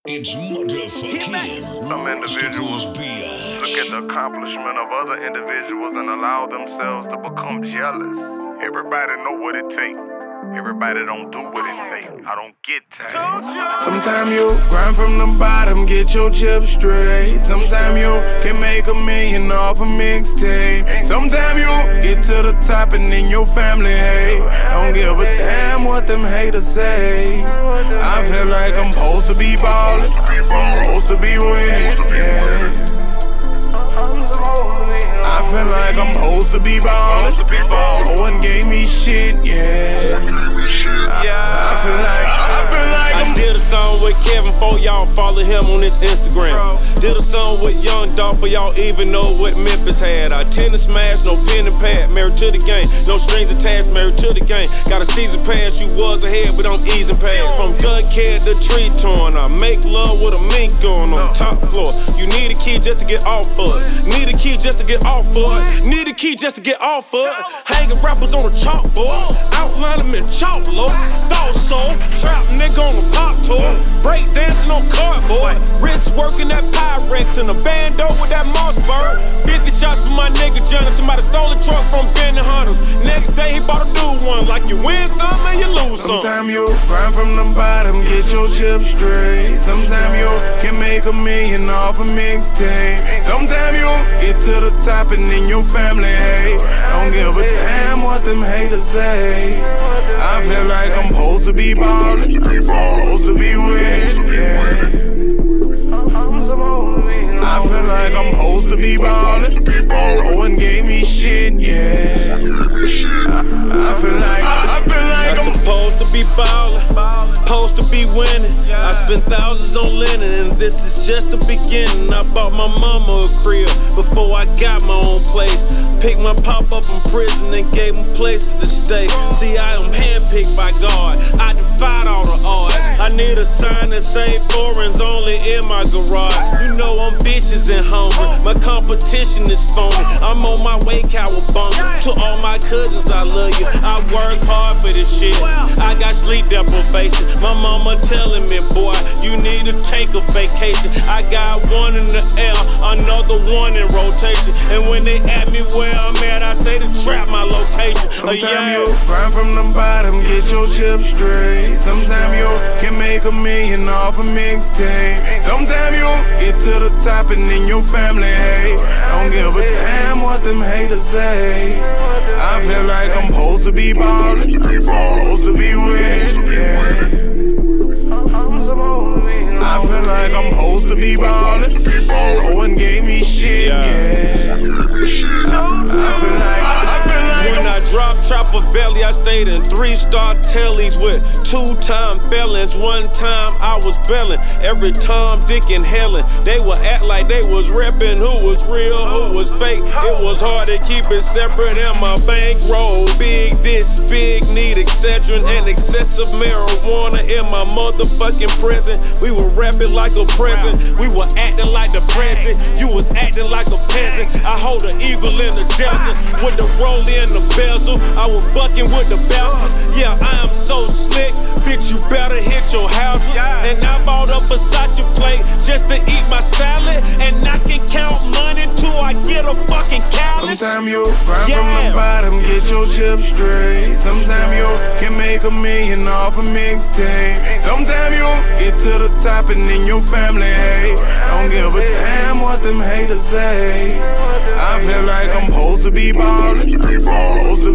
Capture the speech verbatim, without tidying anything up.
It's motherfucking Some individuals look at the accomplishment of other individuals and allow themselves to become jealous. Everybody know what it takes. Everybody don't do what it takes. I don't get tired. Sometimes you grind from the bottom, get your chips straight. Sometimes you can make a million off a mixtape. Sometimes you get to the top and then your family hate. Don't give a damn what them haters say. I feel like I'm supposed to be ballin', supposed to be winning, yeah. I feel like I'm supposed to be ballin', no one gave me shit, yeah. I feel like, I feel like I'm I did a song with Kevin for y'all follow him on his Instagram. Did a song with Young Dolph for y'all even know what Memphis had. I tend to smash, no pen and pad, married to the game. No strings attached, married to the game. Got a season pass, you was ahead, but I'm easing past. From gun cat to tree torn, I make love with a mink going on top floor. You need a key just to get off of it. Need a key just to get off of it. Need a key just to get off of it. Hanging rappers on a chalkboard, outline them in chalk, Lord. Thought so, trap nigga on a pop tour. Break dancing on cardboard. Wrist working that Pyrex and a bando with that Mossberg. fifty shots for my nigga Johnny. Somebody stole a truck from Benny Hunters. Next day he bought a new one. Like you win some and you lose some. Sometimes you grind from the bottom, get your chips straight. Sometimes you can make a million off a mixtape. Sometimes you get to the top and then your family hate. Don't give a damn what them haters say. I feel like I'm supposed to be ballin', supposed to be winning, yeah. I feel like I'm supposed to be ballin', no one gave me shit, yeah. I feel like, I feel like I'm supposed to be ballin', supposed to be winning. I spent thousands on linen, and this is just the beginning. I bought my mama a crib before I got my own place. Picked my pop up from prison and gave him places to stay. See, I am handpicked by God. I defied all the odds. I need a sign that say foreigns only in my garage. You know I'm bitches and hungry. My competition is phony. I'm on my way, cowabunga. To all my cousins, I love you. I work hard for this shit. I got sleep deprivation. My mama telling me, boy, you need to take a vacation. I got one in the air, another one in rotation. And when they ask me where I'm at, I say to trap my location. Sometimes yeah. you grind from the bottom, get your chips straight. Sometimes you can make a million off a mixtape. Sometimes you get to the top and then your family hate. Don't give a damn what them haters say. I feel like I'm supposed to be ballin', supposed to be winning, yeah. I feel like I'm supposed to be ballin', no one gave me shit, yeah. I feel like, I feel like when I'm I dropped Trapper Valley, I stayed in three-star tellies with two-time felons. One time I was bellin'. Every Tom, Dick, and Helen, they would act like they was reppin' who was real, who was fake. It was hard to keep it separate in my bankroll. Big this, big need Excedrin and excessive marijuana in my motherfucking present. We were rapping like a present. We were acting like the present. You was acting like a peasant. I hold an eagle in the desert with the roll in the bezel. I was bucking with the bouncers. Yeah, I am so slick. Bitch, you better hit your houses. And I bought a Versace plate just to eat my salad. And I can count money till I get a fucking callus. Sometimes you grind yeah. from the bottom, get your chips straight. Sometimes you can make a million off a mixtape. Sometimes you get to the top and then your family hate. Don't give a damn what them haters say. I feel like I'm supposed to be ballin', supposed to